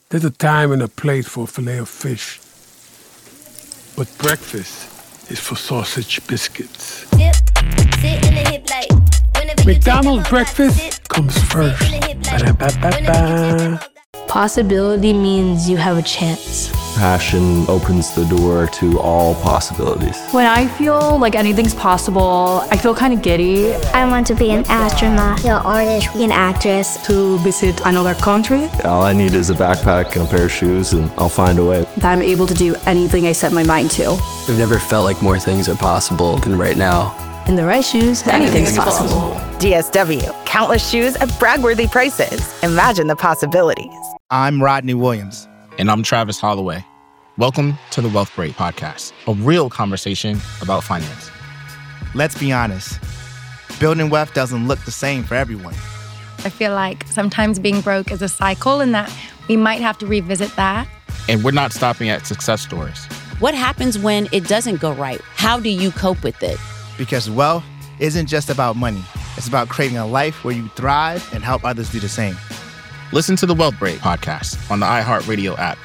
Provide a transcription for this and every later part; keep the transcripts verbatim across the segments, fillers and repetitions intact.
There's a time and a place for a fillet of fish. But breakfast is for sausage biscuits. Dip, sit in the hip like, McDonald's breakfast comes first. Ba-da-ba-ba-ba. Possibility means you have a chance. Passion opens the door to all possibilities. When I feel like anything's possible, I feel kind of giddy. I want to be an astronaut, an artist, an actress. To visit another country. All I need is a backpack and a pair of shoes, and I'll find a way. That I'm able to do anything I set my mind to. I've never felt like more things are possible than right now. In the right shoes, anything's, anything's possible. possible. D S W, countless shoes at brag-worthy prices. Imagine the possibilities. I'm Rodney Williams. And I'm Travis Holloway. Welcome to the Wealth Break Podcast, a real conversation about finance. Let's be honest, building wealth doesn't look the same for everyone. I feel like sometimes being broke is a cycle and that we might have to revisit that. And we're not stopping at success stories. What happens when it doesn't go right? How do you cope with it? Because wealth isn't just about money. It's about creating a life where you thrive and help others do the same. Listen to the Wealth Break Podcast on the iHeartRadio app.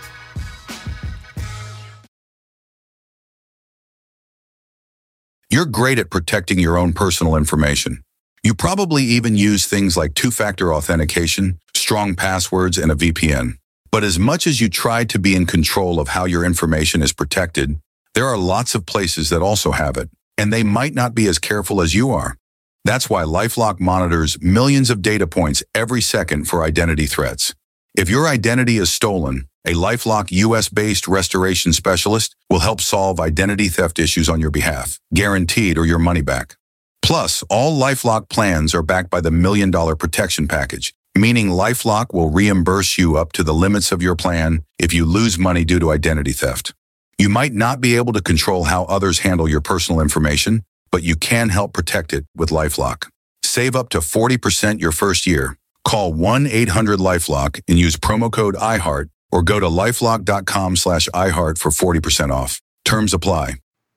You're great at protecting your own personal information. You probably even use things like two-factor authentication, strong passwords, and a V P N. But as much as you try to be in control of how your information is protected, there are lots of places that also have it, and they might not be as careful as you are. That's why LifeLock monitors millions of data points every second for identity threats. If your identity is stolen, a LifeLock U S-based restoration specialist will help solve identity theft issues on your behalf, guaranteed or your money back. Plus, all LifeLock plans are backed by the Million Dollar Protection Package, meaning LifeLock will reimburse you up to the limits of your plan if you lose money due to identity theft. You might not be able to control how others handle your personal information, but you can help protect it with LifeLock. Save up to forty percent your first year. Call one eight hundred LifeLock and use promo code iHeart or go to lifelock.com slash iHeart for forty percent off. Terms apply.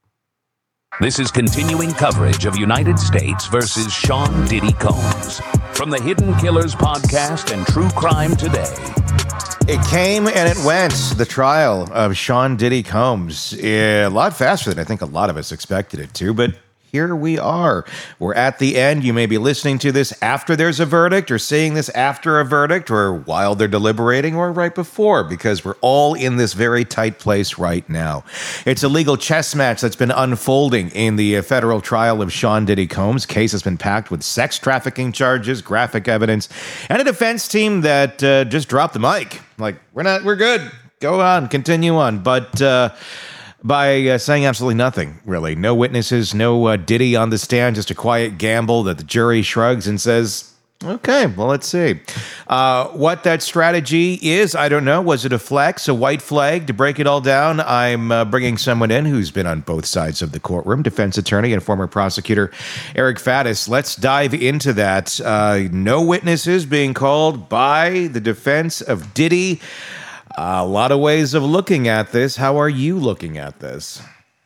This is continuing coverage of United States versus Sean Diddy Combs from the Hidden Killers podcast and True Crime Today. It came and it went. The trial of Sean Diddy Combs. A lot faster than I think a lot of us expected it to, but here we are. We're at the end. You may be listening to this after there's a verdict or seeing this after a verdict or while they're deliberating or right before, because we're all in this very tight place right now. It's a legal chess match that's been unfolding in the federal trial of Sean Diddy Combs. Case has been packed with sex trafficking charges, graphic evidence, and a defense team that uh, just dropped the mic. Like, we're not, we're good. Go on, continue on. But, uh, by uh, saying absolutely nothing, really. No witnesses, no uh, Diddy on the stand, just a quiet gamble that the jury shrugs and says, okay, well, let's see. Uh, what that strategy is, I don't know. Was it a flex, a white flag? To break it all down, I'm uh, bringing someone in who's been on both sides of the courtroom, defense attorney and former prosecutor Eric Faddis. Let's dive into that. Uh, no witnesses being called by the defense of Diddy. Uh, a lot of ways of looking at this. How are you looking at this?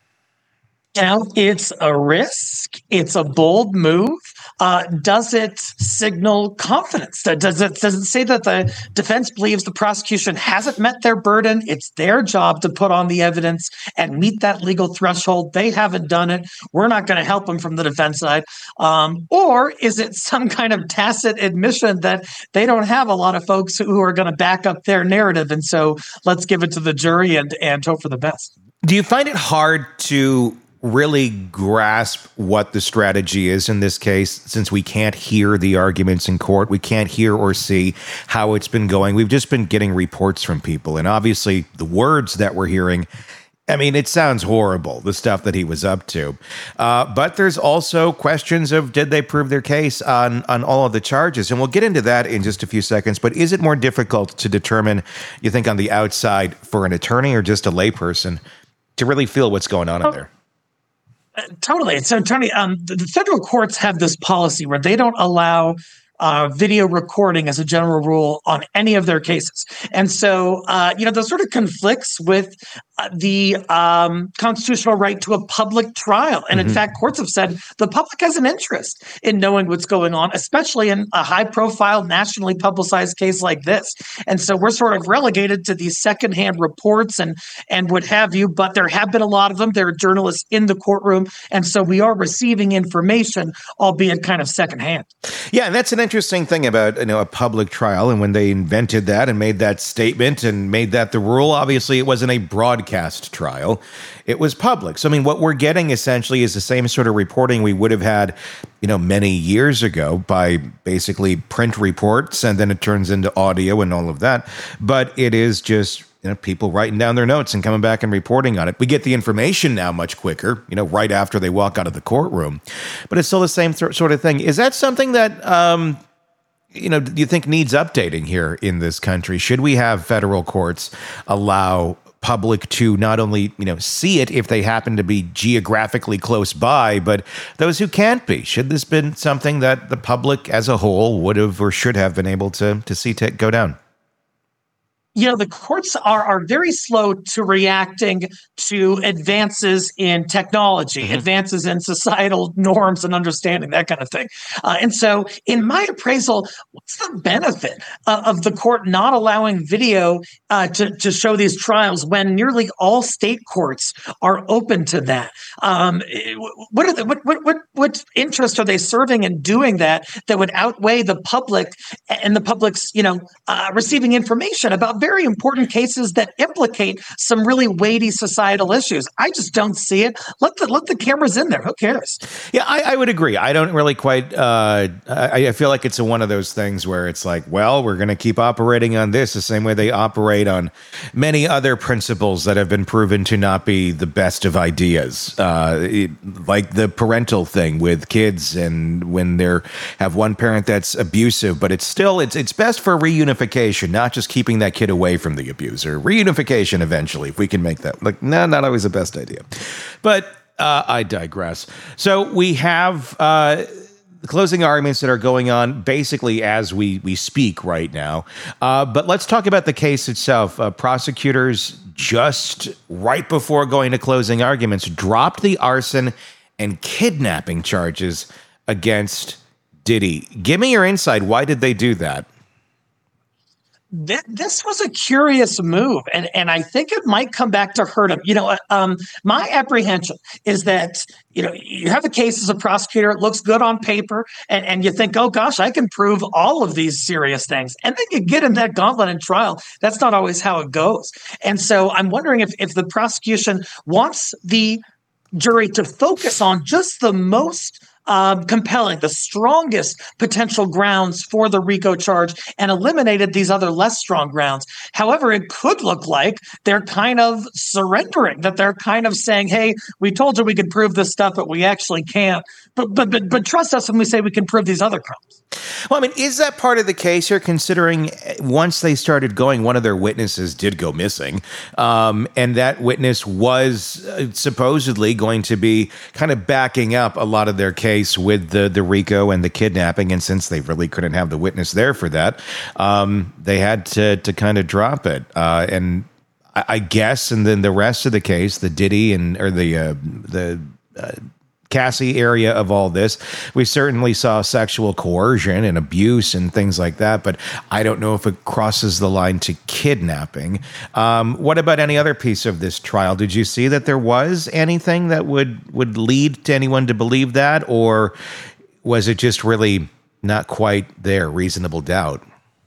You know, it's a risk. It's a bold move. Uh, does it signal confidence? Does it, does it say that the defense believes the prosecution hasn't met their burden? It's their job to put on the evidence and meet that legal threshold. They haven't done it. We're not going to help them from the defense side. Um, or is it some kind of tacit admission that they don't have a lot of folks who are going to back up their narrative? And so let's give it to the jury and, and hope for the best. Do you find it hard to really grasp what the strategy is in this case, since we can't hear the arguments in court? We can't hear or see how it's been going. We've just been getting reports from people. And obviously the words that we're hearing, I mean, it sounds horrible, the stuff that he was up to. Uh, but there's also questions of, did they prove their case on, on all of the charges? And we'll get into that in just a few seconds. But is it more difficult to determine, you think, on the outside for an attorney or just a layperson to really feel what's going on in there? Totally. So, Tony, um, the, the federal courts have this policy where they don't allow uh, video recording as a general rule on any of their cases. And so, uh, you know, that sort of conflicts with uh, the um, constitutional right to a public trial. And mm-hmm. in fact, courts have said the public has an interest in knowing what's going on, especially in a high-profile, nationally publicized case like this. And so we're sort of relegated to these secondhand reports and, and what have you, but there have been a lot of them. There are journalists in the courtroom, and so we are receiving information, albeit kind of secondhand. Yeah, and that's an interesting thing about, you know, a public trial. And when they invented that and made that statement and made that the rule, obviously it wasn't a broadcast trial. It was public. So, I mean, what we're getting essentially is the same sort of reporting we would have had, you know, many years ago by basically print reports, and then it turns into audio and all of that. But it is just, you know, people writing down their notes and coming back and reporting on it. We get the information now much quicker, you know, right after they walk out of the courtroom. But it's still the same th- sort of thing. Is that something that, um, you know, do you think needs updating here in this country? Should we have federal courts allow public to not only, you know, see it if they happen to be geographically close by, but those who can't be? Should this been something that the public as a whole would have or should have been able to to see t- go down? You know, the courts are are very slow to reacting to advances in technology, mm-hmm. advances in societal norms and understanding, that kind of thing. Uh, and so in my appraisal, what's the benefit uh, of the court not allowing video uh, to, to show these trials when nearly all state courts are open to that? Um, what, are the, what, what, what, what interest are they serving in doing that that would outweigh the public and the public's, you know, uh, receiving information about very important cases that implicate some really weighty societal issues? I just don't see it. Let the let the cameras in there. Who cares? Yeah, I, I would agree. I don't really quite. Uh, I, I feel like it's a, one of those things where it's like, well, we're going to keep operating on this the same way they operate on many other principles that have been proven to not be the best of ideas, uh, it, like the parental thing with kids, and when they have one parent that's abusive, but it's still it's it's best for reunification, not just keeping that kid away from the abuser. Reunification eventually, if we can make that. Like, no, not always the best idea. But uh, I digress. So we have uh, closing arguments that are going on basically as we, we speak right now. Uh, but let's talk about the case itself. Uh, prosecutors just right before going to closing arguments dropped the arson and kidnapping charges against Diddy. Give me your insight. Why did they do that? This was a curious move, and, and I think it might come back to hurt him. You know, um, my apprehension is that, you know, you have a case as a prosecutor, it looks good on paper, and, and you think, oh gosh, I can prove all of these serious things. And then you get in that gauntlet in trial. That's not always how it goes. And so I'm wondering if, if the prosecution wants the jury to focus on just the most Uh, compelling, the strongest potential grounds for the RICO charge, and eliminated these other less strong grounds. However, it could look like they're kind of surrendering, that they're kind of saying, hey, we told you we could prove this stuff, but we actually can't. But but but, but trust us when we say we can prove these other crimes. Well, I mean, is that part of the case here, considering once they started going, one of their witnesses did go missing, um, and that witness was uh, supposedly going to be kind of backing up a lot of their case with the, the RICO and the kidnapping, and since they really couldn't have the witness there for that, um, they had to to kind of drop it. Uh, and I, I guess, and then the rest of the case, the Diddy and or the uh, the uh, Cassie area of all this, we certainly saw sexual coercion and abuse and things like that, but I don't know if it crosses the line to kidnapping. Um, what about any other piece of this trial? Did you see that there was anything that would, would lead to anyone to believe that, or was it just really not quite there, reasonable doubt?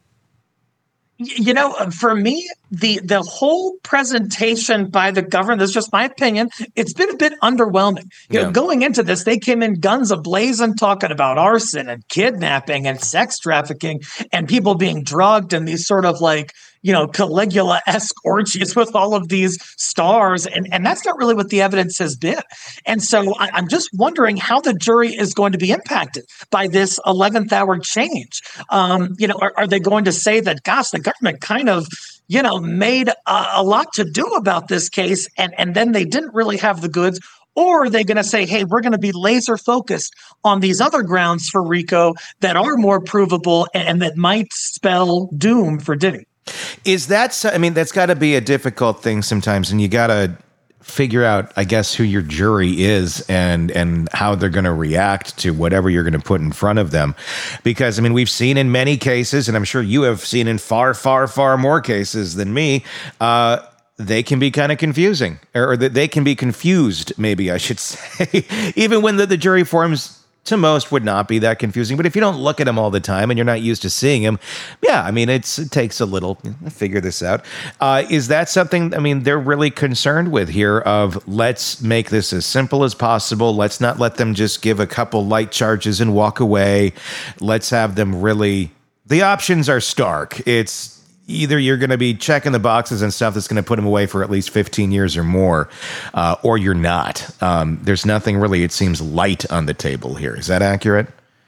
You know, for me, the the whole presentation by the government, this is just my opinion, it's been a bit underwhelming. You yeah. know, going into this, they came in guns a-blazing, talking about arson and kidnapping and sex trafficking and people being drugged and these sort of like, you know, Caligula-esque orgies with all of these stars. And, and that's not really what the evidence has been. And so I, I'm just wondering how the jury is going to be impacted by this eleventh hour change. Um, you know, are, are they going to say that, gosh, the government kind of, you know, made a, a lot to do about this case, and, and then they didn't really have the goods? Or are they going to say, hey, we're going to be laser focused on these other grounds for RICO that are more provable and, and that might spell doom for Diddy? Is that, so- I mean, that's got to be a difficult thing sometimes, and you got to figure out, I guess, who your jury is and and how they're going to react to whatever you're going to put in front of them. Because, I mean, we've seen in many cases, and I'm sure you have seen in far, far, far more cases than me, uh, they can be kind of confusing, or, or they can be confused, maybe I should say, even when the, the jury forms to most would not be that confusing. But if you don't look at them all the time and you're not used to seeing them, yeah, I mean, it's, it takes a little you know, figure this out. Uh, is that something, I mean, they're really concerned with here of let's make this as simple as possible. Let's not let them just give a couple light charges and walk away. Let's have them really, the options are stark. It's either you're going to be checking the boxes and stuff that's going to put them away for at least fifteen years or more, uh, or you're not. Um, there's nothing really, it seems, light on the table here. Is that accurate?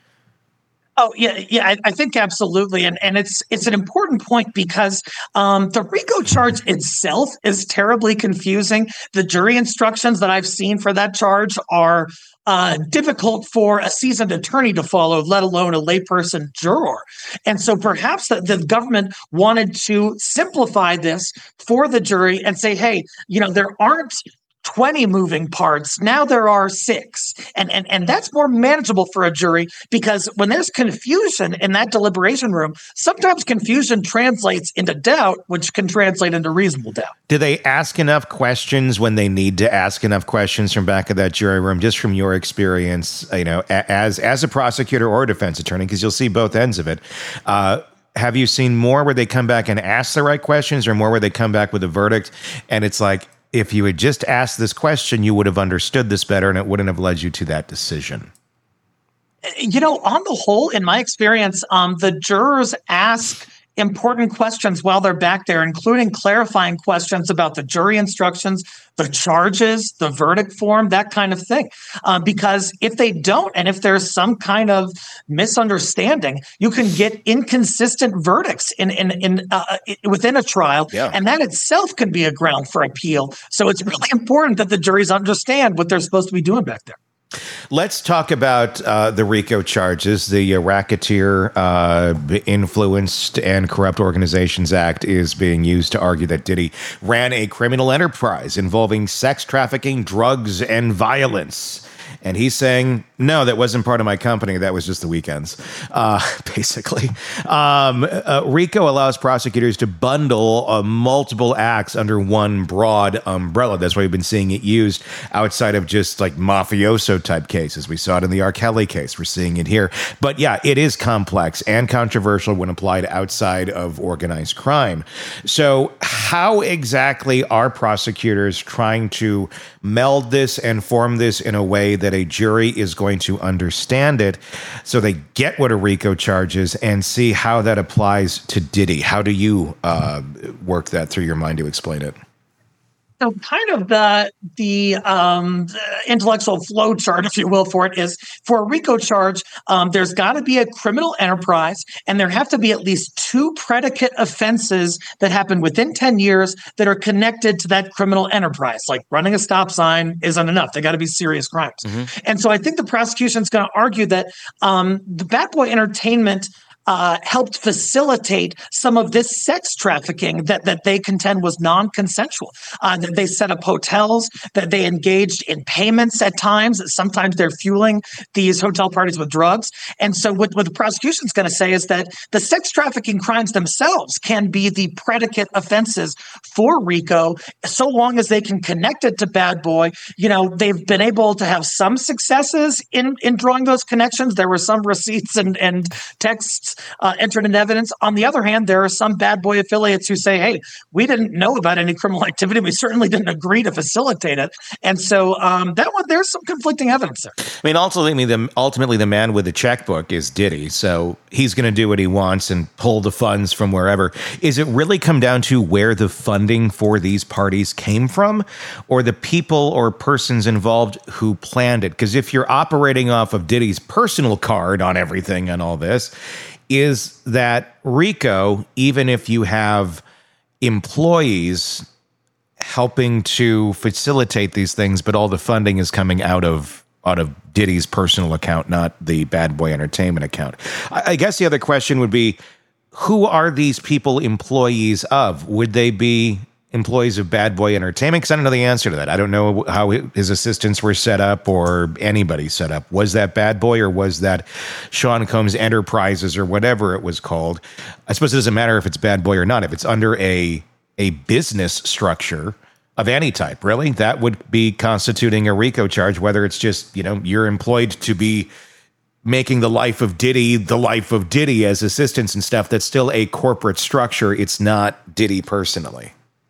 Oh yeah, yeah, I, I think absolutely, and and it's it's an important point because um, the RICO charge itself is terribly confusing. The jury instructions that I've seen for that charge are uh, difficult for a seasoned attorney to follow, let alone a layperson juror. And so perhaps the, the government wanted to simplify this for the jury and say, hey, you know, there aren't twenty moving parts. Now there are six. And, and, and that's more manageable for a jury because when there's confusion in that deliberation room, sometimes confusion translates into doubt, which can translate into reasonable doubt. Do they ask enough questions when they need to ask enough questions from back of that jury room, just from your experience, you know, as, as a prosecutor or a defense attorney, because you'll see both ends of it. Uh, have you seen more where they come back and ask the right questions or more where they come back with a verdict and it's like, if you had just asked this question, you would have understood this better and it wouldn't have led you to that decision? You know, on the whole, in my experience, um, the jurors ask important questions while they're back there, including clarifying questions about the jury instructions, the charges, the verdict form, that kind of thing. Uh, because if they don't, and if there's some kind of misunderstanding, you can get inconsistent verdicts in in, in uh, within a trial, yeah. And that itself can be a ground for appeal. So it's really important that the juries understand what they're supposed to be doing back there. Let's talk about uh, the RICO charges. The uh, Racketeer uh, Influenced and Corrupt Organizations Act is being used to argue that Diddy ran a criminal enterprise involving sex trafficking, drugs, and violence. And he's saying, no, that wasn't part of my company. That was just the weekends, uh, basically. Um, uh, RICO allows prosecutors to bundle uh, multiple acts under one broad umbrella. That's why we've been seeing it used outside of just like mafioso type cases. We saw it in the R. Kelly case. We're seeing it here. But yeah, it is complex and controversial when applied outside of organized crime. So how exactly are prosecutors trying to meld this and form this in a way that a jury is going to understand it so they get what a RICO charge is and see how that applies to Diddy? How do you uh, work that through your mind to explain it? So kind of the the um, intellectual flow chart, if you will, for it is for a RICO charge, um, there's got to be a criminal enterprise and there have to be at least two predicate offenses that happen within ten years that are connected to that criminal enterprise. Like running a stop sign isn't enough. They got to be serious crimes. Mm-hmm. And so I think the prosecution is going to argue that um, the Bad Boy Entertainment Uh, helped facilitate some of this sex trafficking that, that they contend was non-consensual. Uh, that they set up hotels, that they engaged in payments at times. Sometimes they're fueling these hotel parties with drugs. And so what, what the prosecution is going to say is that the sex trafficking crimes themselves can be the predicate offenses for RICO, so long as they can connect it to Bad Boy. You know, they've been able to have some successes in, in drawing those connections. There were some receipts and, and texts Uh, entered in evidence. On the other hand, there are some Bad Boy affiliates who say, hey, we didn't know about any criminal activity. We certainly didn't agree to facilitate it. And so um, that one, there's some conflicting evidence there. I mean, ultimately the, ultimately, the man with the checkbook is Diddy. So he's going to do what he wants and pull the funds from wherever. Is it really come down to where the funding for these parties came from, or the people or persons involved who planned it? Because if you're operating off of Diddy's personal card on everything and all this, is that RICO, even if you have employees helping to facilitate these things, but all the funding is coming out of out of Diddy's personal account, not the Bad Boy Entertainment account. I, I guess the other question would be, who are these people employees of? Would they be employees of Bad Boy Entertainment? Because I don't know the answer to that. I don't know how his assistants were set up or anybody set up. Was that Bad Boy or was that Sean Combs Enterprises or whatever it was called? I suppose it doesn't matter if it's Bad Boy or not. If it's under a a business structure of any type, really, that would be constituting a RICO charge, whether it's just, you know, you're employed to be making the life of Diddy the life of Diddy as assistants and stuff. That's still a corporate structure. It's not Diddy personally.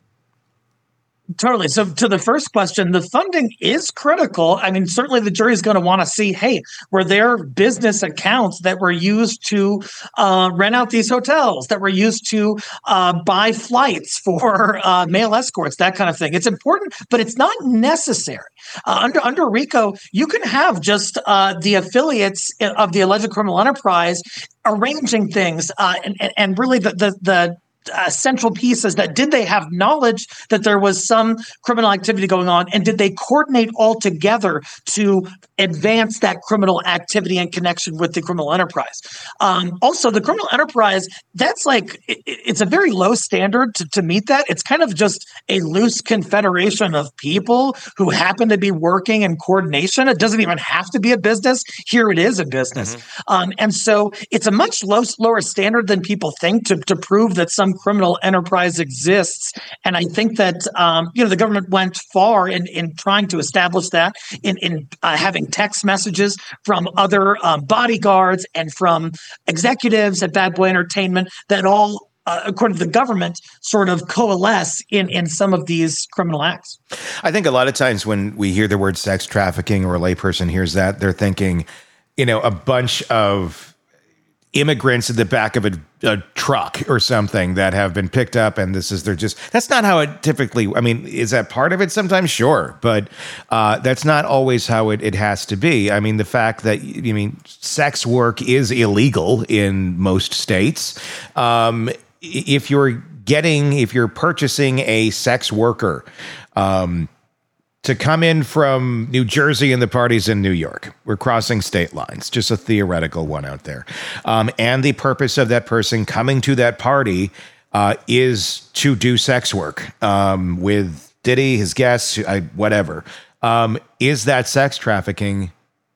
Totally. So to the first question, the funding is critical. I mean, certainly the jury is going to want to see, hey, were there business accounts that were used to uh, rent out these hotels, that were used to uh, buy flights for uh, male escorts, that kind of thing. It's important, but it's not necessary. Uh, under under RICO, you can have just uh, the affiliates of the alleged criminal enterprise arranging things, uh, and, and really the the the Uh, central piece is that did they have knowledge that there was some criminal activity going on, and did they coordinate all together to advance that criminal activity in connection with the criminal enterprise? Um, also, the criminal enterprise, that's like, it, it's a very low standard to, to meet that. It's kind of just a loose confederation of people who happen to be working in coordination. It doesn't even have to be a business. Here it is a business. Mm-hmm. Um, and so it's a much low, lower standard than people think to, to prove that some criminal enterprise exists. And I think that, um, you know, the government went far in, in trying to establish that, in, in uh, having text messages from other um, bodyguards and from executives at Bad Boy Entertainment that all, uh, according to the government, sort of coalesce in, in some of these criminal acts. I think a lot of times when we hear the word sex trafficking or a layperson hears that, they're thinking, you know, a bunch of immigrants in the back of a, a truck or something that have been picked up, and this is they're just that's not how it typically. I mean, is that part of it? Sometimes, sure, but uh, that's not always how it, it has to be. I mean, the fact that I mean, sex work is illegal in most states. Um, if you're getting, if you're purchasing a sex worker, um, to come in from New Jersey and the party's in New York. We're crossing state lines, just a theoretical one out there. Um, and the purpose of that person coming to that party uh, is to do sex work um, with Diddy, his guests, I, whatever. Um, is that sex trafficking?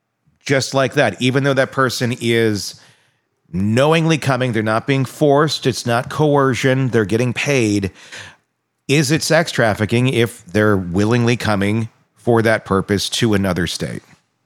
Just like that, even though that person is knowingly coming, they're not being forced, it's not coercion, they're getting paid. Is it sex trafficking if they're willingly coming for that purpose to another state?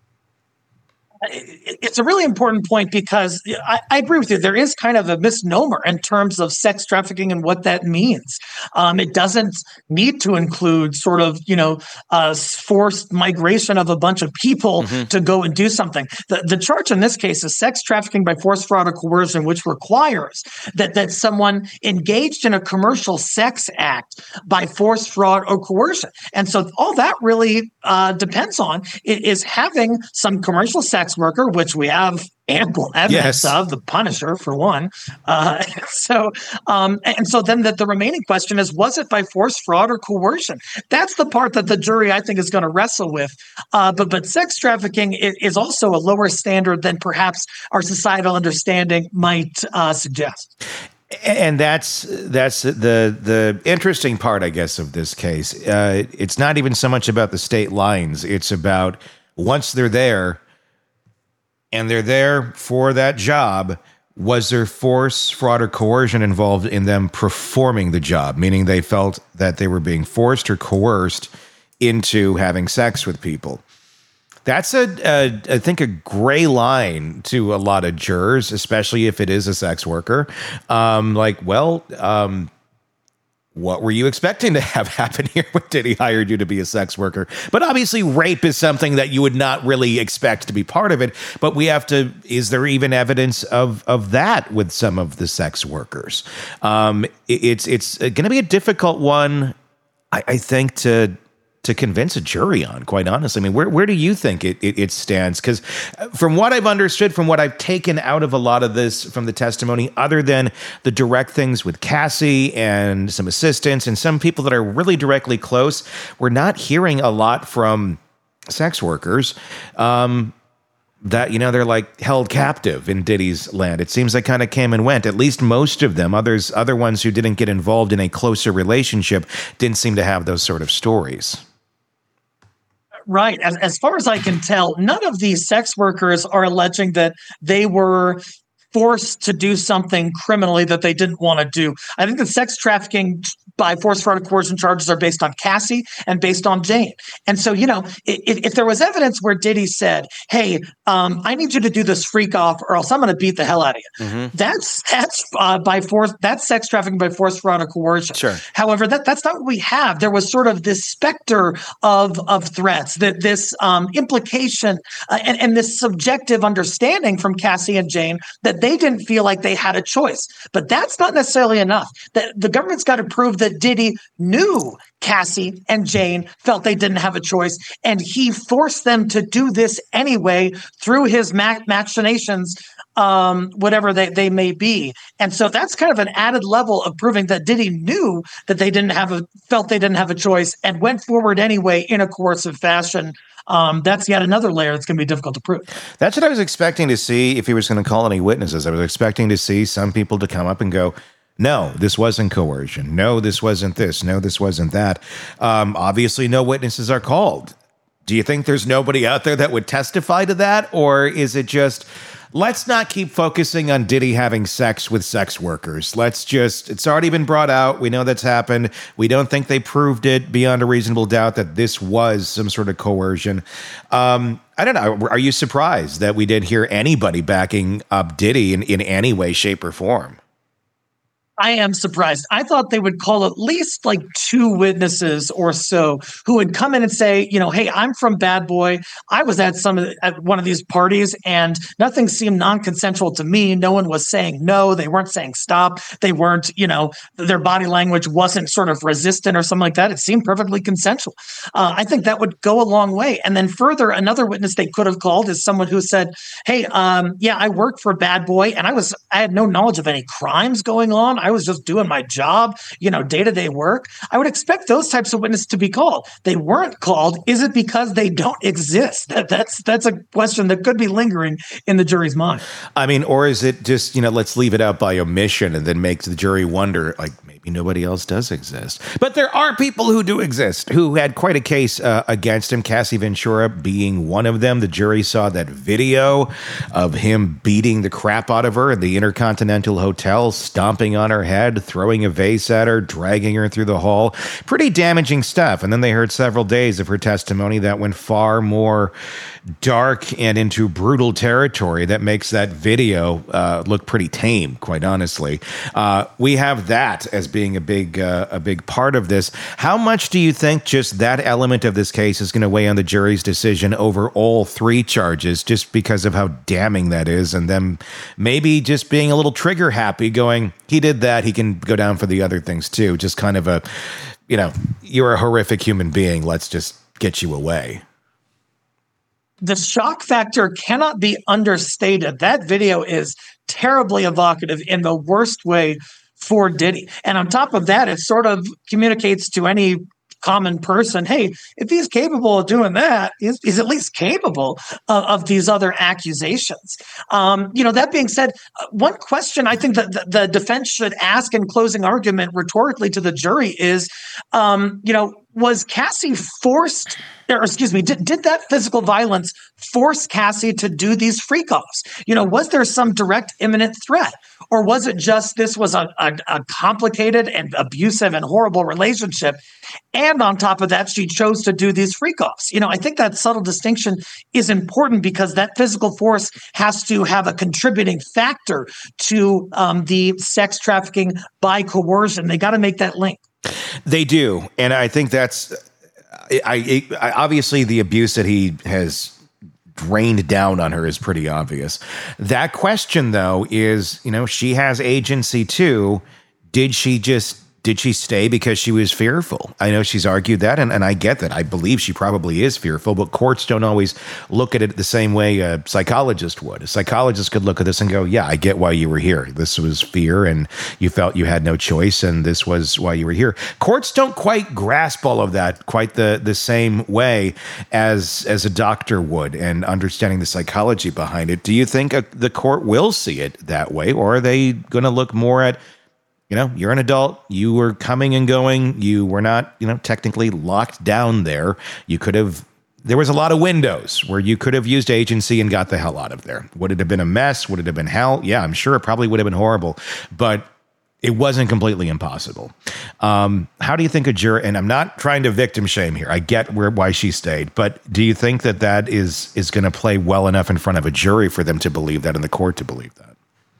It's a really important point because I, I agree with you. There is kind of a misnomer in terms of sex trafficking and what that means. Um, it doesn't need to include sort of, you know, uh, forced migration of a bunch of people mm-hmm. to go and do something. The, the charge in this case is sex trafficking by force, fraud, or coercion, which requires that, that someone engaged in a commercial sex act by force, fraud, or coercion. And so all that really uh, depends on is having some commercial sex worker, which we have ample evidence yes. of, the Punisher for one. Uh, so, um, and so then that the remaining question is, was it by force, fraud, or coercion? That's the part that the jury, I think, is going to wrestle with. Uh, but but sex trafficking is, is also a lower standard than perhaps our societal understanding might uh, suggest. And that's that's the the interesting part, I guess, of this case. Uh, it's not even so much about the state lines. It's about once they're there, and they're there for that job, was there force, fraud, or coercion involved in them performing the job? Meaning they felt that they were being forced or coerced into having sex with people. That's, a, a I think, a gray line to a lot of jurors, especially if it is a sex worker. Um, like, well, um, what were you expecting to have happen here when Diddy hired you to be a sex worker? But obviously rape is something that you would not really expect to be part of it. But we have to, is there even evidence of, of that with some of the sex workers? Um, it, it's it's going to be a difficult one, I, I think, to to convince a jury on, quite honestly. I mean, where where do you think it it, it stands? Because from what I've understood, from what I've taken out of a lot of this from the testimony, other than the direct things with Cassie and some assistants and some people that are really directly close, we're not hearing a lot from sex workers. Um, that, you know, they're like held captive in Diddy's land. It seems they kind of came and went, at least most of them. Others, other ones who didn't get involved in a closer relationship didn't seem to have those sort of stories. Right. As, as far as I can tell, none of these sex workers are alleging that they were forced to do something criminally that they didn't want to do. I think the sex trafficking by force, fraud, and coercion charges are based on Cassie and based on Jane. And so, you know, if, if there was evidence where Diddy said, hey, um, I need you to do this freak off or else I'm going to beat the hell out of you. Mm-hmm. That's that's uh, by force. That's sex trafficking by force, fraud, or coercion. Sure. However, that, that's not what we have. There was sort of this specter of, of threats, that this um, implication uh, and, and this subjective understanding from Cassie and Jane that they didn't feel like they had a choice. But that's not necessarily enough. That the government's got to prove that Diddy knew Cassie and Jane felt they didn't have a choice, and he forced them to do this anyway through his ma- machinations, um, whatever they, they may be. And so that's kind of an added level of proving that Diddy knew that they didn't have a felt they didn't have a choice and went forward anyway in a coercive fashion. Um, that's yet another layer that's going to be difficult to prove. That's what I was expecting to see if he was going to call any witnesses. I was expecting to see some people to come up and go, no, this wasn't coercion. No, this wasn't this. No, this wasn't that. Um, obviously, no witnesses are called. Do you think there's nobody out there that would testify to that? Or is it just, let's not keep focusing on Diddy having sex with sex workers. Let's just, it's already been brought out. We know that's happened. We don't think they proved it beyond a reasonable doubt that this was some sort of coercion. Um, I don't know. Are you surprised that we didn't hear anybody backing up Diddy in, in any way, shape, or form? I am surprised. I thought they would call at least like two witnesses or so who would come in and say, you know, hey, I'm from Bad Boy. I was at some of the, at one of these parties and nothing seemed non-consensual to me. No one was saying no. They weren't saying stop. They weren't, you know, their body language wasn't sort of resistant or something like that. It seemed perfectly consensual. Uh, I think that would go a long way. And then further, another witness they could have called is someone who said, hey, um, yeah, I worked for Bad Boy and I was, I had no knowledge of any crimes going on. I was just doing my job, you know, day-to-day work. I would expect those types of witnesses to be called. They weren't called. Is it because they don't exist? That, that's that's a question that could be lingering in the jury's mind. I mean, or is it just, you know, let's leave it out by omission and then make the jury wonder, like, maybe nobody else does exist. But there are people who do exist, who had quite a case uh, against him, Cassie Ventura being one of them. The jury saw that video of him beating the crap out of her in the Intercontinental Hotel, stomping on her head, throwing a vase at her, dragging her through the hall. Pretty damaging stuff. And then they heard several days of her testimony that went far more dark and into brutal territory that makes that video uh, look pretty tame, quite honestly. Uh, we have that as being a big uh, a big part of this. How much do you think just that element of this case is going to weigh on the jury's decision over all three charges, just because of how damning that is, and them maybe just being a little trigger happy, going, he did that, he can go down for the other things too. Just kind of a, you know, you're a horrific human being, let's just get you away. The shock factor cannot be understated. That video is terribly evocative in the worst way for Diddy. And on top of that, it sort of communicates to any common person, hey, if he's capable of doing that, he's, he's at least capable of, of these other accusations. Um, you know, that being said, one question I think that the, the defense should ask in closing argument rhetorically to the jury is, um, you know, was Cassie forced, or excuse me, did, did that physical violence force Cassie to do these freak-offs? You know, was there some direct imminent threat? Or was it just this was a, a, a complicated and abusive and horrible relationship? And on top of that, she chose to do these freak-offs. You know, I think that subtle distinction is important because that physical force has to have a contributing factor to um, the sex trafficking by coercion. They got to make that link. They do. And I think that's, I, I obviously the abuse that he has rained down on her is pretty obvious. That question, though, is, you know, she has agency too. Did she just did she stay because she was fearful? I know she's argued that, and, and I get that. I believe she probably is fearful, but courts don't always look at it the same way a psychologist would. A psychologist could look at this and go, yeah, I get why you were here. This was fear, and you felt you had no choice, and this was why you were here. Courts don't quite grasp all of that quite the, the same way as, as a doctor would, and understanding the psychology behind it. Do you think a, the court will see it that way, or are they going to look more at, you know, you're an adult, you were coming and going, you were not, you know, technically locked down there. You could have, there was a lot of windows where you could have used agency and got the hell out of there. Would it have been a mess? Would it have been hell? Yeah, I'm sure it probably would have been horrible, but it wasn't completely impossible. Um, how do you think a jury, and I'm not trying to victim shame here, I get where why she stayed, but do you think that that is, is going to play well enough in front of a jury for them to believe that and the court to believe that?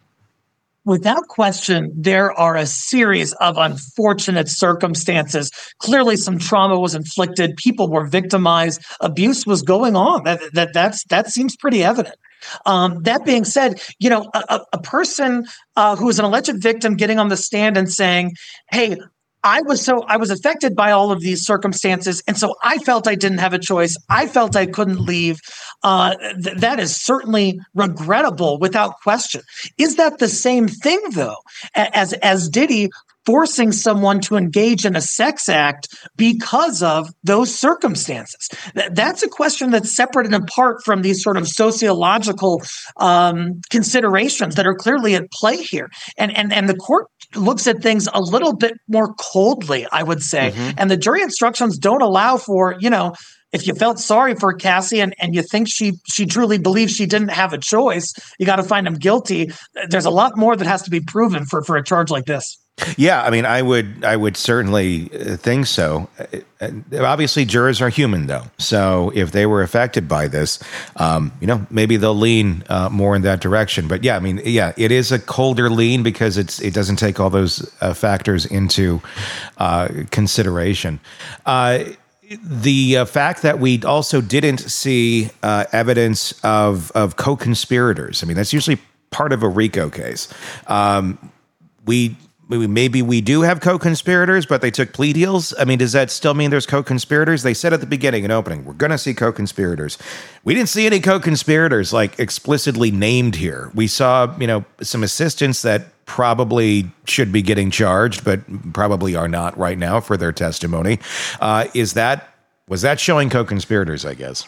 Without question, there are a series of unfortunate circumstances. Clearly, some trauma was inflicted. People were victimized. Abuse was going on. That that that's that seems pretty evident. Um, that being said, you know, a, a person uh, who is an alleged victim getting on the stand and saying, "Hey, I was so I was affected by all of these circumstances, and so I felt I didn't have a choice. I felt I couldn't leave." Uh, th- that is certainly regrettable, without question. Is that the same thing, though, as as Diddy forcing someone to engage in a sex act because of those circumstances? Th- that's a question that's separate and apart from these sort of sociological um, considerations that are clearly at play here, and and and the court looks at things a little bit more coldly, I would say. Mm-hmm. And the jury instructions don't allow for, you know, if you felt sorry for Cassie and, and you think she she truly believes she didn't have a choice, you got to find him guilty. There's a lot more that has to be proven for, for a charge like this. Yeah, I mean, I would I would certainly think so. Obviously, jurors are human, though. So if they were affected by this, um, you know, maybe they'll lean uh, more in that direction. But yeah, I mean, yeah, it is a colder lean because it's it doesn't take all those uh, factors into uh, consideration. Uh, the uh, fact that we also didn't see uh, evidence of of co-conspirators. I mean, that's usually part of a RICO case. Um, we. Maybe we do have co-conspirators, but they took plea deals. I mean, does that still mean there's co-conspirators? They said at the beginning and opening, we're going to see co-conspirators. We didn't see any co-conspirators like explicitly named here. We saw, you know, some assistants that probably should be getting charged, but probably are not right now for their testimony. Uh, is that, was that showing co-conspirators, I guess?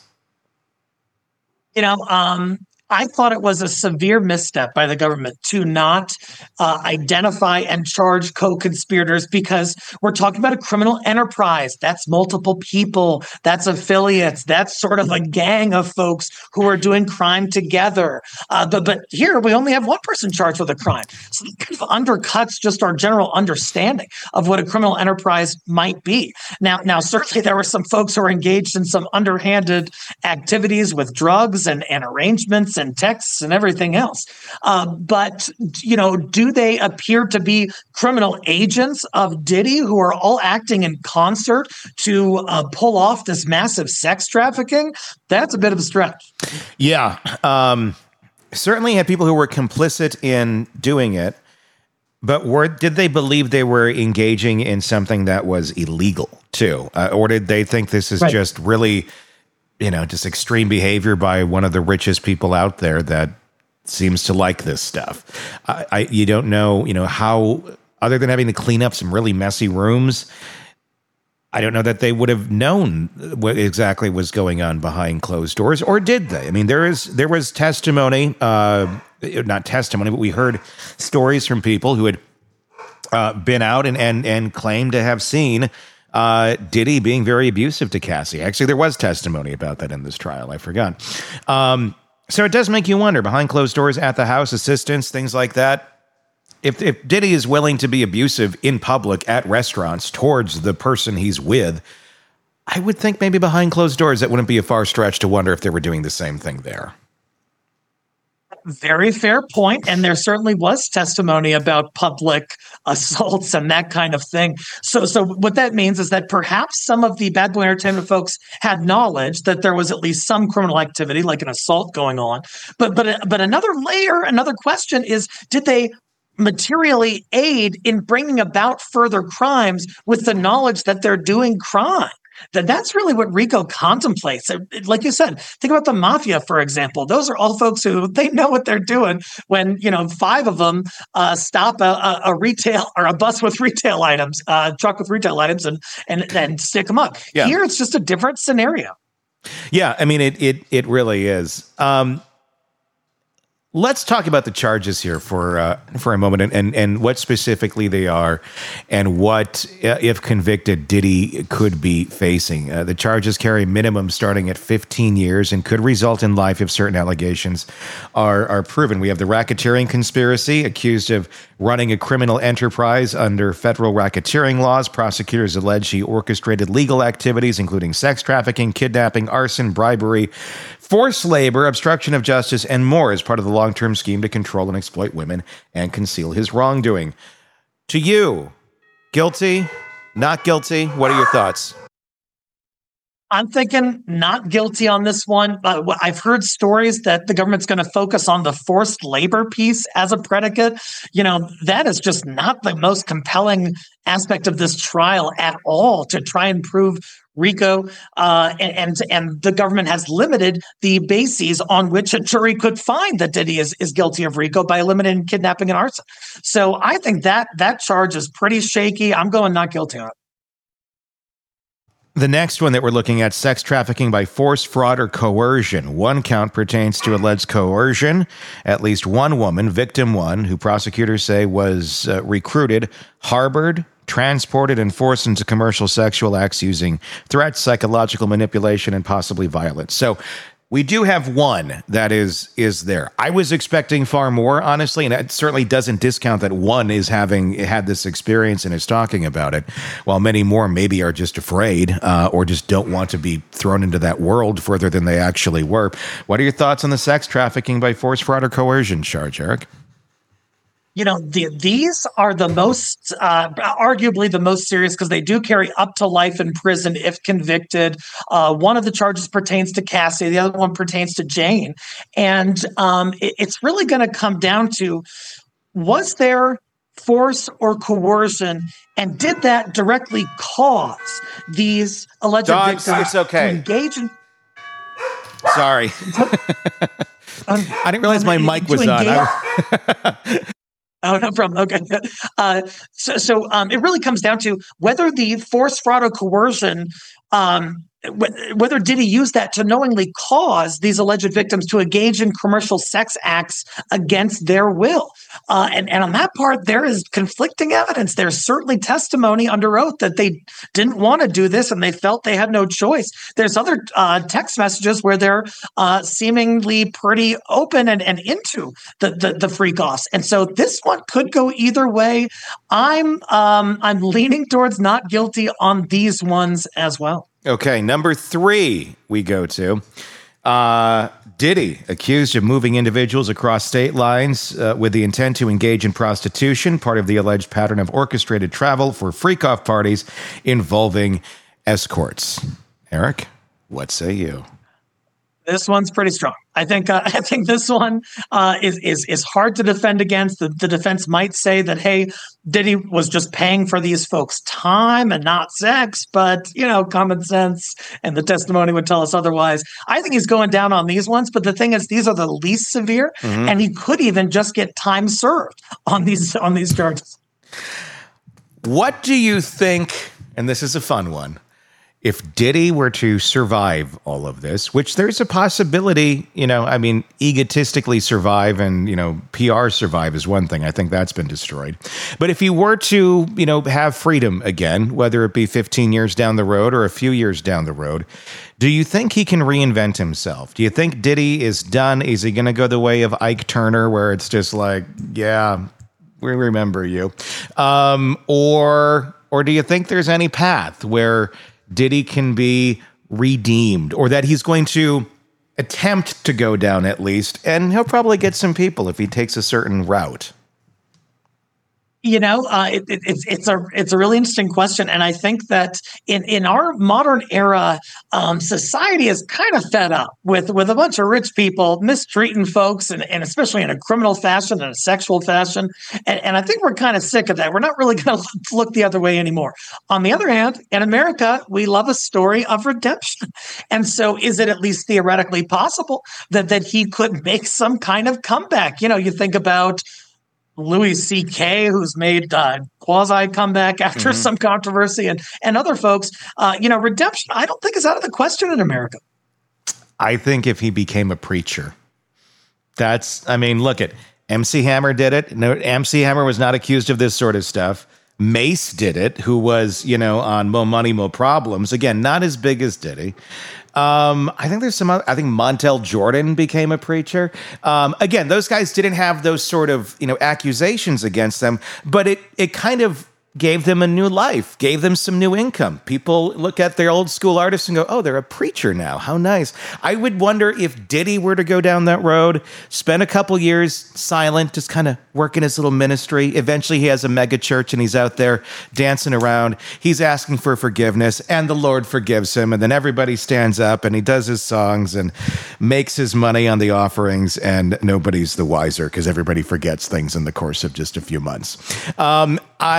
You know, um, I thought it was a severe misstep by the government to not uh, identify and charge co-conspirators, because we're talking about a criminal enterprise. That's multiple people. That's affiliates. That's sort of a gang of folks who are doing crime together. Uh, but, but here we only have one person charged with a crime. So it kind of undercuts just our general understanding of what a criminal enterprise might be. Now, now certainly there were some folks who are engaged in some underhanded activities with drugs and, and arrangements and texts and everything else. Uh, but, you know, do they appear to be criminal agents of Diddy who are all acting in concert to uh, pull off this massive sex trafficking? That's a bit of a stretch. Yeah. Um, certainly had people who were complicit in doing it, but were, did they believe they were engaging in something that was illegal too? Uh, or did they think this is right. just really, you know, just extreme behavior by one of the richest people out there that seems to like this stuff? I, I you don't know, you know, how, other than having to clean up some really messy rooms, I don't know that they would have known what exactly was going on behind closed doors, or did they? I mean, there is there was testimony, uh, not testimony, but we heard stories from people who had uh, been out and and and claimed to have seen Uh, Diddy being very abusive to Cassie. Actually, there was testimony about that in this trial. I forgot. Um, so it does make you wonder, behind closed doors at the house, assistants, things like that. If, if Diddy is willing to be abusive in public at restaurants towards the person he's with, I would think maybe behind closed doors, that wouldn't be a far stretch to wonder if they were doing the same thing there. Very fair point. And there certainly was testimony about public assaults and that kind of thing. So, so what that means is that perhaps some of the Bad Boy Entertainment folks had knowledge that there was at least some criminal activity, like an assault going on. But, but, but another layer, another question is, did they materially aid in bringing about further crimes with the knowledge that they're doing crime. That that's really what RICO contemplates. Like you said, think about the mafia, for example. Those are all folks who they know what they're doing when, you know, five of them uh, stop a, a, a retail or a bus with retail items, a uh, truck with retail items, and and then stick them up. Yeah. Here, it's just a different scenario. Yeah, I mean, it it it really is. Um, Let's talk about the charges here for uh, for a moment, and, and and what specifically they are, and what, uh, if convicted, Diddy could be facing. Uh, the charges carry minimum starting at fifteen years and could result in life if certain allegations are are proven. We have the racketeering conspiracy, accused of running a criminal enterprise under federal racketeering laws. Prosecutors allege he orchestrated legal activities, including sex trafficking, kidnapping, arson, bribery, forced labor, obstruction of justice, and more as part of the long-term scheme to control and exploit women and conceal his wrongdoing. To you, guilty, not guilty? What are your thoughts? I'm thinking not guilty on this one. Uh, I've heard stories that the government's going to focus on the forced labor piece as a predicate. You know, that is just not the most compelling aspect of this trial at all, to try and prove RICO, uh, and, and and the government has limited the bases on which a jury could find that Diddy is, is guilty of RICO by eliminating kidnapping and arson. So I think that that charge is pretty shaky. I'm going not guilty on it. The next one that we're looking at, sex trafficking by force, fraud, or coercion. One count pertains to alleged coercion. At least one woman, victim one, who prosecutors say was uh, recruited, harbored, transported, and forced into commercial sexual acts using threats, psychological manipulation, and possibly violence. So we do have one that is is there. I was expecting far more, honestly, and it certainly doesn't discount that one is having had this experience and is talking about it, while many more maybe are just afraid uh, or just don't want to be thrown into that world further than they actually were. What are your thoughts on the sex trafficking by force, fraud, or coercion charge, Eric? You know, the, these are the most, uh, arguably the most serious, because they do carry up to life in prison if convicted. Uh, one of the charges pertains to Cassie. The other one pertains to Jane. And um, it, it's really going to come down to, was there force or coercion, and did that directly cause these alleged Dogs, victims it's okay. to engage in... Sorry. um, I didn't realize my um, mic was engage- on. I- Oh, no problem. Okay. Uh, so so um, it really comes down to whether the force, fraud, or coercion, um, wh- whether Diddy used that to knowingly cause these alleged victims to engage in commercial sex acts against their will. Uh, and, and on that part, there is conflicting evidence. There's certainly testimony under oath that they didn't want to do this and they felt they had no choice. There's other uh, text messages where they're uh, seemingly pretty open and, and into the, the, the freak-offs. And so this one could go either way. I'm um, I'm leaning towards not guilty on these ones as well. Okay, number three we go to. Uh, Diddy, accused of moving individuals across state lines uh, with the intent to engage in prostitution, part of the alleged pattern of orchestrated travel for freak-off parties involving escorts. Eric, what say you? This one's pretty strong. I think uh, I think this one uh, is is is hard to defend against. The, the defense might say that, hey, Diddy was just paying for these folks' time and not sex, but you know, common sense and the testimony would tell us otherwise. I think he's going down on these ones, but the thing is, these are the least severe, mm-hmm. and he could even just get time served on these on these charges. What do you think? And this is a fun one. If Diddy were to survive all of this, which there's a possibility, you know, I mean, egotistically survive and, you know, P R survive is one thing. I think that's been destroyed. But if he were to, you know, have freedom again, whether it be fifteen years down the road or a few years down the road, do you think he can reinvent himself? Do you think Diddy is done? Is he going to go the way of Ike Turner, where it's just like, yeah, we remember you? Um, or, or do you think there's any path where Diddy can be redeemed, or that he's going to attempt to go down at least, and he'll probably get some people if he takes a certain route? You know, uh, it, it, it's it's a it's a really interesting question, and I think that in, in our modern era, um, society is kind of fed up with with a bunch of rich people mistreating folks, and, and especially in a criminal fashion and a sexual fashion, and, and I think we're kind of sick of that. We're not really going to look the other way anymore. On the other hand, in America, we love a story of redemption, and so is it at least theoretically possible that that he could make some kind of comeback? You know, you think about Louis C K, who's made uh, quasi comeback after mm-hmm. some controversy, and and other folks. Uh, you know, redemption, I don't think is out of the question in America. I think if he became a preacher, that's. I mean, look at M C Hammer did it. No, M C Hammer was not accused of this sort of stuff. Mace did it, who was, you know, on Mo Money, Mo Problems. Again, not as big as Diddy. Um, I think there's some other, I think Montel Jordan became a preacher. Um, again, those guys didn't have those sort of, you know, accusations against them, but it, it kind of gave them a new life, gave them some new income. People look at their old school artists and go, oh, they're a preacher now. How nice. I would wonder if Diddy were to go down that road, spend a couple years silent, just kind of working his little ministry. Eventually he has a mega church and he's out there dancing around. He's asking for forgiveness and the Lord forgives him. And then everybody stands up and he does his songs and makes his money on the offerings, and nobody's the wiser because everybody forgets things in the course of just a few months. Um,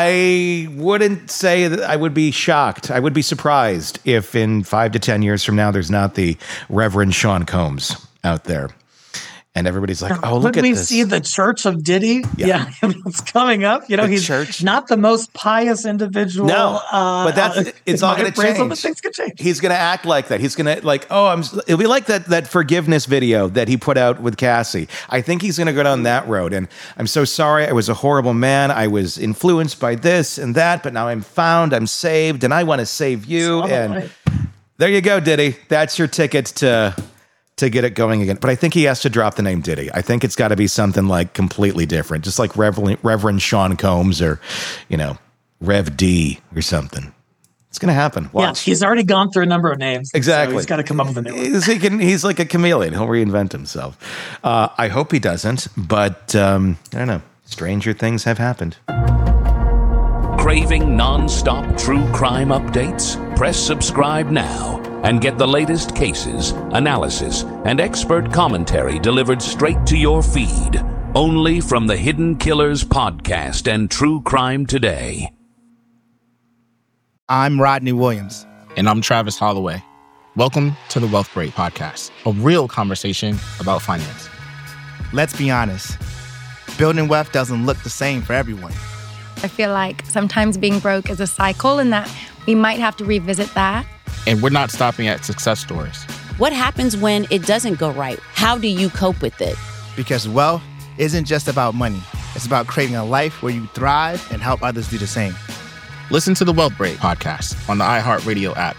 I wouldn't say that I would be shocked. I would be surprised if in five to ten years from now, there's not the Reverend Sean Combs out there. And everybody's like, oh, look Could at we this. see the Church of Diddy? Yeah, yeah it's coming up. You know, the he's church. not the most pious individual. No, uh, but that's uh, it's all going to change. But things could change. He's going to act like that. He's going to like, oh, I'm. It'll be like that that forgiveness video that he put out with Cassie. I think he's going to go down that road. And I'm so sorry. I was a horrible man. I was influenced by this and that, but now I'm found. I'm saved, and I want to save you. All and right. There you go, Diddy. That's your ticket to. to get it going again. But I think he has to drop the name Diddy. I think it's got to be something like completely different, just like Reverend, Reverend Sean Combs or, you know, Rev D or something. It's going to happen. Watch. Yeah, he's already gone through a number of names. Exactly. So he's got to come up with a new one. He's, he can, he's like a chameleon. He'll reinvent himself. Uh, I hope he doesn't, but um, I don't know. Stranger things have happened. Craving non-stop true crime updates? Press subscribe now and get the latest cases, analysis, and expert commentary delivered straight to your feed. Only from the Hidden Killers podcast and True Crime Today. I'm Rodney Williams. And I'm Travis Holloway. Welcome to the Wealth Break Podcast, a real conversation about finance. Let's be honest. Building wealth doesn't look the same for everyone. I feel like sometimes being broke is a cycle and that we might have to revisit that. And we're not stopping at success stories. What happens when it doesn't go right? How do you cope with it? Because wealth isn't just about money. It's about creating a life where you thrive and help others do the same. Listen to the Wealth Break Podcast on the iHeartRadio app.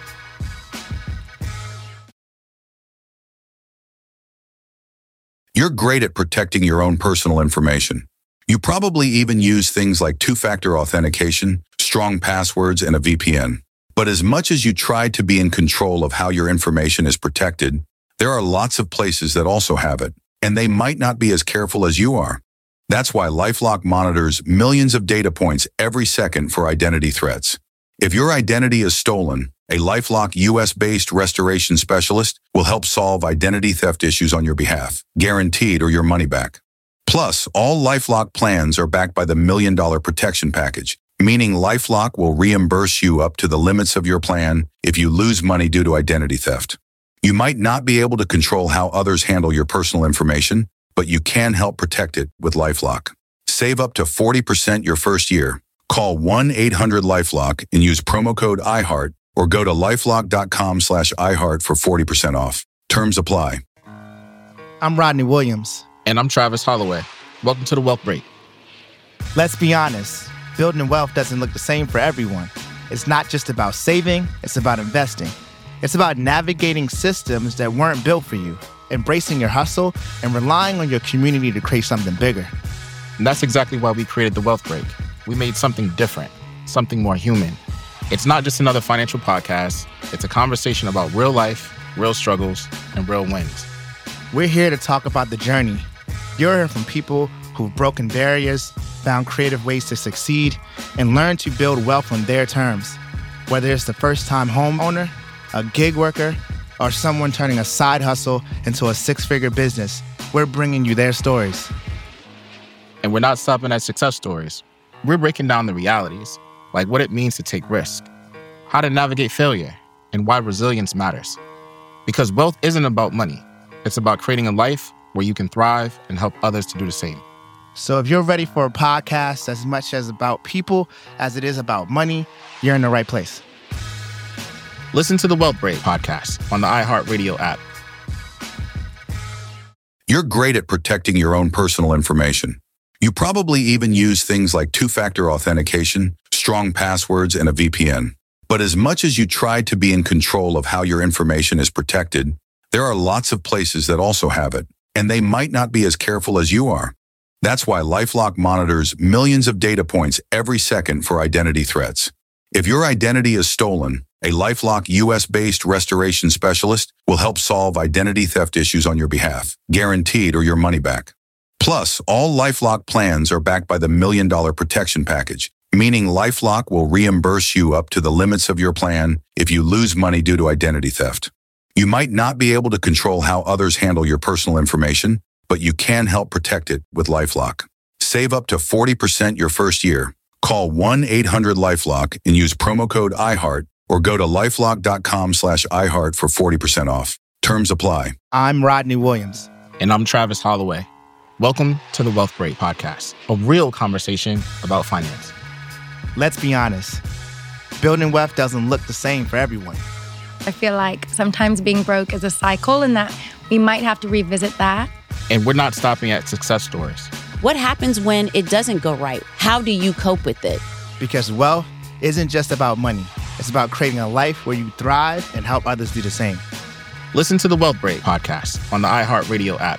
You're great at protecting your own personal information. You probably even use things like two-factor authentication, strong passwords, and a V P N. But as much as you try to be in control of how your information is protected, there are lots of places that also have it, and they might not be as careful as you are. That's why LifeLock monitors millions of data points every second for identity threats. If your identity is stolen, a LifeLock U S-based restoration specialist will help solve identity theft issues on your behalf, guaranteed or your money back. Plus, all LifeLock plans are backed by the Million Dollar Protection Package, meaning LifeLock will reimburse you up to the limits of your plan if you lose money due to identity theft. You might not be able to control how others handle your personal information, but you can help protect it with LifeLock. Save up to forty percent your first year. Call one eight hundred LifeLock and use promo code iHeart or go to lifelock.com slash iHeart for forty percent off. Terms apply. I'm Rodney Williams. And I'm Travis Holloway. Welcome to the Wealth Break. Let's be honest. Building wealth doesn't look the same for everyone. It's not just about saving, it's about investing. It's about navigating systems that weren't built for you, embracing your hustle, and relying on your community to create something bigger. And that's exactly why we created the Wealth Break. We made something different, something more human. It's not just another financial podcast. It's a conversation about real life, real struggles, and real wins. We're here to talk about the journey. You'll hear from people who've broken barriers, found creative ways to succeed, and learned to build wealth on their terms. Whether it's the first-time homeowner, a gig worker, or someone turning a side hustle into a six-figure business, we're bringing you their stories. And we're not stopping at success stories. We're breaking down the realities, like what it means to take risk, how to navigate failure, and why resilience matters. Because wealth isn't about money. It's about creating a life where you can thrive and help others to do the same. So if you're ready for a podcast as much as about people as it is about money, you're in the right place. Listen to the Wealth Break podcast on the iHeartRadio app. You're great at protecting your own personal information. You probably even use things like two-factor authentication, strong passwords, and a V P N. But as much as you try to be in control of how your information is protected, there are lots of places that also have it, and they might not be as careful as you are. That's why LifeLock monitors millions of data points every second for identity threats. If your identity is stolen, a LifeLock U S-based restoration specialist will help solve identity theft issues on your behalf, guaranteed or your money back. Plus, all LifeLock plans are backed by the Million Dollar Protection Package, meaning LifeLock will reimburse you up to the limits of your plan if you lose money due to identity theft. You might not be able to control how others handle your personal information, but you can help protect it with LifeLock. Save up to forty percent your first year. Call one eight hundred LifeLock and use promo code iHeart or go to lifelock.com slash iHeart for forty percent off. Terms apply. I'm Rodney Williams. And I'm Travis Holloway. Welcome to the Wealth Break podcast, a real conversation about finance. Let's be honest. Building wealth doesn't look the same for everyone. I feel like sometimes being broke is a cycle and that we might have to revisit that. And we're not stopping at success stories. What happens when it doesn't go right? How do you cope with it? Because wealth isn't just about money. It's about creating a life where you thrive and help others do the same. Listen to the Wealth Break podcast on the iHeartRadio app.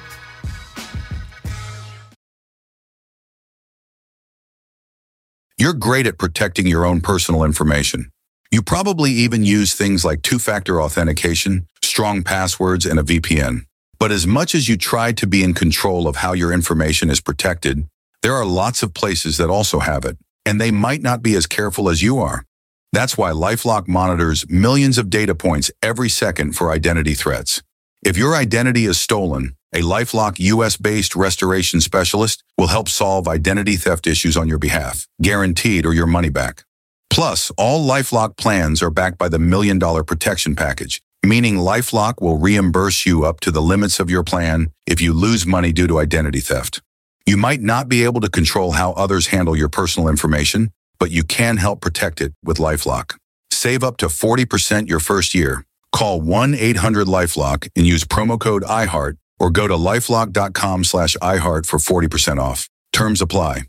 You're great at protecting your own personal information. You probably even use things like two-factor authentication, strong passwords, and a V P N. But as much as you try to be in control of how your information is protected, there are lots of places that also have it, and they might not be as careful as you are. That's why LifeLock monitors millions of data points every second for identity threats. If your identity is stolen, a LifeLock U S-based restoration specialist will help solve identity theft issues on your behalf, guaranteed or your money back. Plus, all LifeLock plans are backed by the Million Dollar Protection Package, meaning LifeLock will reimburse you up to the limits of your plan if you lose money due to identity theft. You might not be able to control how others handle your personal information, but you can help protect it with LifeLock. Save up to forty percent your first year. Call one eight hundred LifeLock and use promo code iHeart or go to lifelock.com slash iHeart for forty percent off. Terms apply.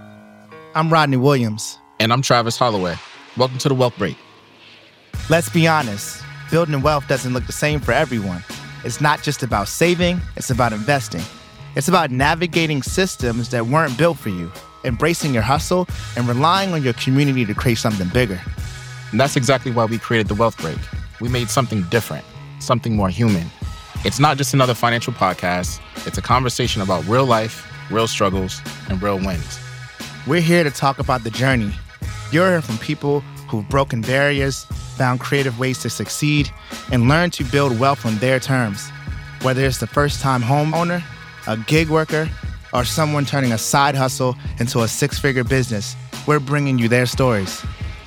I'm Rodney Williams. And I'm Travis Holloway. Welcome to the Wealth Break. Let's be honest. Building wealth doesn't look the same for everyone. It's not just about saving, it's about investing. It's about navigating systems that weren't built for you, embracing your hustle, and relying on your community to create something bigger. And that's exactly why we created the Wealth Break. We made something different, something more human. It's not just another financial podcast. It's a conversation about real life, real struggles, and real wins. We're here to talk about the journey. You're hearing from people who've broken barriers, found creative ways to succeed, and learned to build wealth on their terms. Whether it's the first-time homeowner, a gig worker, or someone turning a side hustle into a six-figure business, we're bringing you their stories.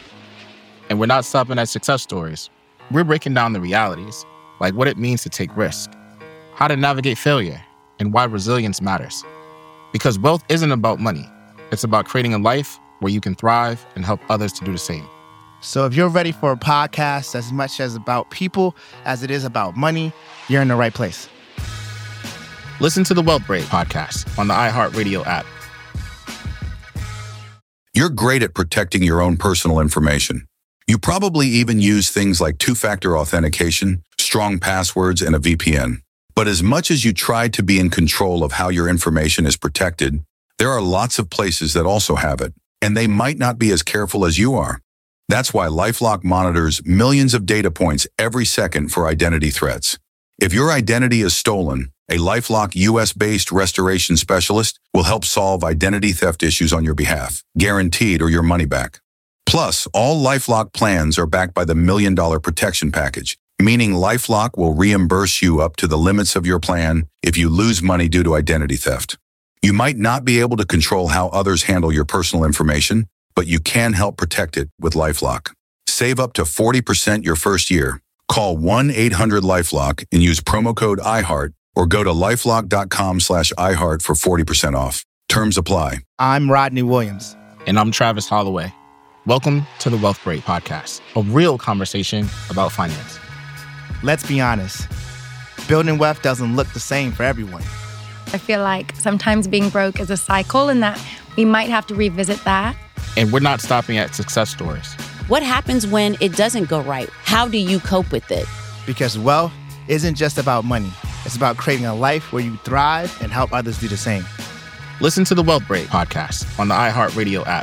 And we're not stopping at success stories. We're breaking down the realities, like what it means to take risk, how to navigate failure, and why resilience matters. Because wealth isn't about money. It's about creating a life where you can thrive and help others to do the same. So if you're ready for a podcast as much as about people as it is about money, you're in the right place. Listen to the Wealth Break podcast on the iHeartRadio app. You're great at protecting your own personal information. You probably even use things like two-factor authentication, strong passwords, and a V P N. But as much as you try to be in control of how your information is protected, there are lots of places that also have it, and they might not be as careful as you are. That's why LifeLock monitors millions of data points every second for identity threats. If your identity is stolen, a LifeLock U S-based restoration specialist will help solve identity theft issues on your behalf, guaranteed or your money back. Plus, all LifeLock plans are backed by the Million Dollar Protection Package, meaning LifeLock will reimburse you up to the limits of your plan if you lose money due to identity theft. You might not be able to control how others handle your personal information, but you can help protect it with LifeLock. Save up to forty percent your first year. Call one eight hundred LifeLock and use promo code iHeart or go to lifelock.com slash iHeart for forty percent off. Terms apply. I'm Rodney Williams. And I'm Travis Holloway. Welcome to the Wealth Break Podcast, a real conversation about finance. Let's be honest. Building wealth doesn't look the same for everyone. I feel like sometimes being broke is a cycle and that we might have to revisit that. And we're not stopping at success stories. What happens when it doesn't go right? How do you cope with it? Because wealth isn't just about money. It's about creating a life where you thrive and help others do the same. Listen to the Wealth Break Podcast on the iHeartRadio app.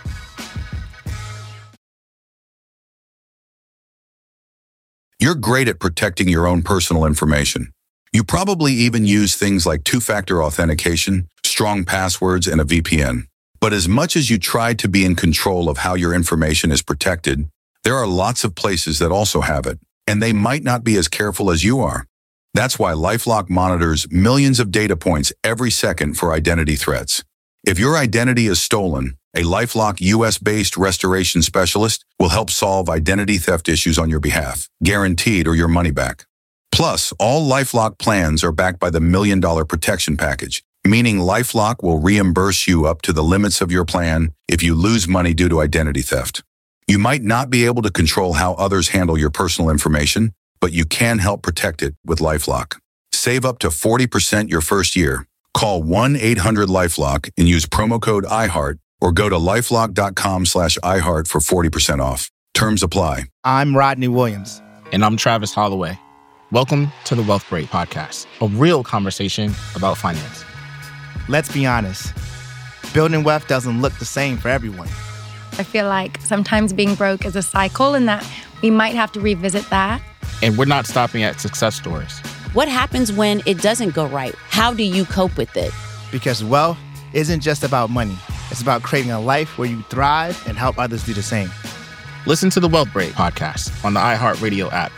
You're great at protecting your own personal information. You probably even use things like two-factor authentication, strong passwords, and a V P N. But as much as you try to be in control of how your information is protected, there are lots of places that also have it, and they might not be as careful as you are. That's why LifeLock monitors millions of data points every second for identity threats. If your identity is stolen, a LifeLock U S-based restoration specialist will help solve identity theft issues on your behalf, guaranteed or your money back. Plus, all LifeLock plans are backed by the Million Dollar Protection Package, meaning LifeLock will reimburse you up to the limits of your plan if you lose money due to identity theft. You might not be able to control how others handle your personal information, but you can help protect it with LifeLock. Save up to forty percent your first year. Call one eight hundred LifeLock and use promo code iHeart or go to lifelock.com slash iHeart for forty percent off. Terms apply. I'm Rodney Williams. And I'm Travis Holloway. Welcome to the Wealth Break Podcast, a real conversation about finance. Let's be honest. Building wealth doesn't look the same for everyone. I feel like sometimes being broke is a cycle and that we might have to revisit that. And we're not stopping at success stories. What happens when it doesn't go right? How do you cope with it? Because wealth isn't just about money. It's about creating a life where you thrive and help others do the same. Listen to the Wealth Break Podcast on the iHeartRadio app.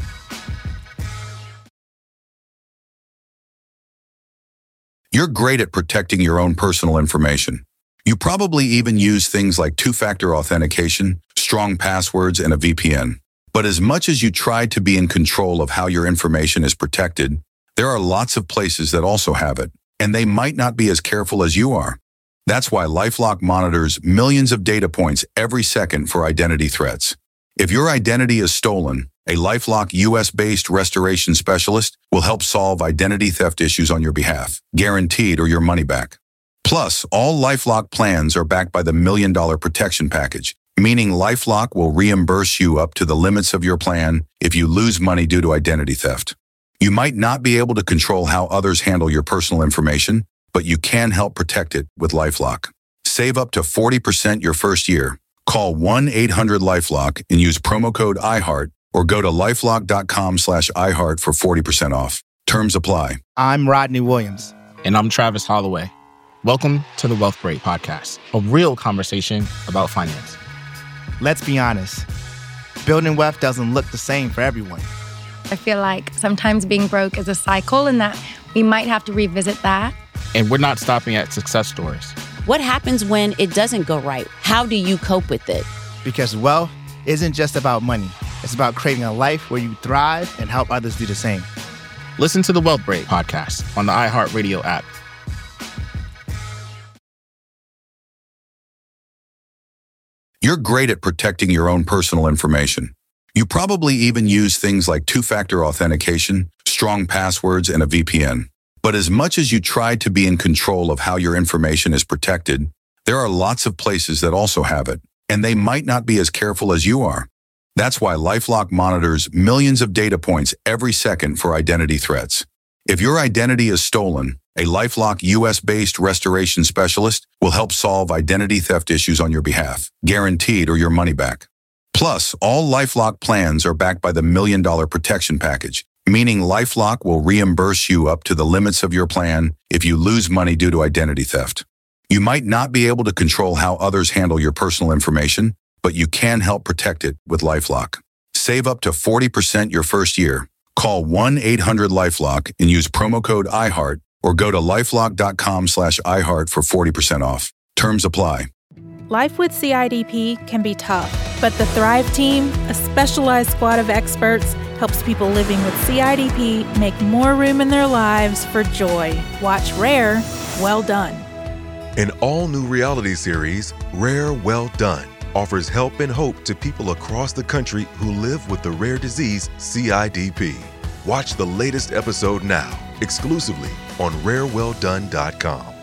You're great at protecting your own personal information. You probably even use things like two-factor authentication, strong passwords, and a V P N. But as much as you try to be in control of how your information is protected, there are lots of places that also have it, and they might not be as careful as you are. That's why LifeLock monitors millions of data points every second for identity threats. If your identity is stolen, a LifeLock U S-based restoration specialist will help solve identity theft issues on your behalf, guaranteed or your money back. Plus, all LifeLock plans are backed by the Million Dollar Protection Package, meaning LifeLock will reimburse you up to the limits of your plan if you lose money due to identity theft. You might not be able to control how others handle your personal information, but you can help protect it with LifeLock. Save up to forty percent your first year. Call one eight hundred LifeLock and use promo code iHeart or go to lifelock.com slash iHeart for forty percent off. Terms apply. I'm Rodney Williams. And I'm Travis Holloway. Welcome to the Wealth Break Podcast, a real conversation about finance. Let's be honest. Building wealth doesn't look the same for everyone. I feel like sometimes being broke is a cycle and that we might have to revisit that. And we're not stopping at success stories. What happens when it doesn't go right? How do you cope with it? Because wealth isn't just about money. It's about creating a life where you thrive and help others do the same. Listen to the Wealth Break Podcast on the iHeartRadio app. You're great at protecting your own personal information. You probably even use things like two-factor authentication, strong passwords, and a V P N. But as much as you try to be in control of how your information is protected, there are lots of places that also have it, and they might not be as careful as you are. That's why LifeLock monitors millions of data points every second for identity threats. If your identity is stolen, a LifeLock U S-based restoration specialist will help solve identity theft issues on your behalf, guaranteed or your money back. Plus, all LifeLock plans are backed by the Million Dollar Protection Package, meaning LifeLock will reimburse you up to the limits of your plan if you lose money due to identity theft. You might not be able to control how others handle your personal information, but you can help protect it with LifeLock. Save up to forty percent your first year. Call one eight hundred LifeLock and use promo code iHeart or go to lifelock.com slash iHeart for forty percent off. Terms apply. Life with C I D P can be tough, but the Thrive Team, a specialized squad of experts, helps people living with C I D P make more room in their lives for joy. Watch Rare, Well Done. An all-new reality series, Rare Well Done, offers help and hope to people across the country who live with the rare disease C I D P. Watch the latest episode now, exclusively on rare well done dot com.